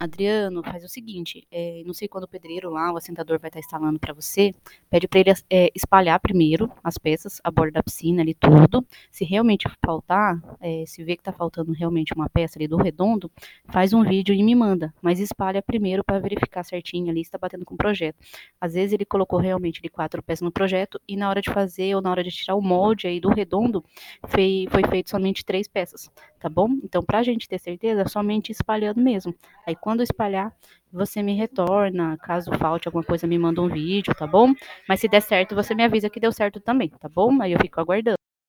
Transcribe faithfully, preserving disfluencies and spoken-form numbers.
Adriano, faz o seguinte, é, não sei quando o pedreiro lá, o assentador vai estar instalando para você, pede para ele é, espalhar primeiro as peças, a borda da piscina ali, tudo. Se realmente faltar, é, se vê que está faltando realmente uma peça ali do redondo, faz um vídeo e me manda, mas espalha primeiro para verificar certinho ali se está batendo com o projeto. Às vezes ele colocou realmente de quatro peças no projeto e na hora de fazer ou na hora de tirar o molde aí do redondo, foi, foi feito somente três peças, tá bom? Então, para a gente ter certeza, somente espalhando mesmo. Aí quando espalhar, você me retorna. Caso falte alguma coisa, me manda um vídeo, tá bom? Mas se der certo, você me avisa que deu certo também, tá bom? Aí eu fico aguardando.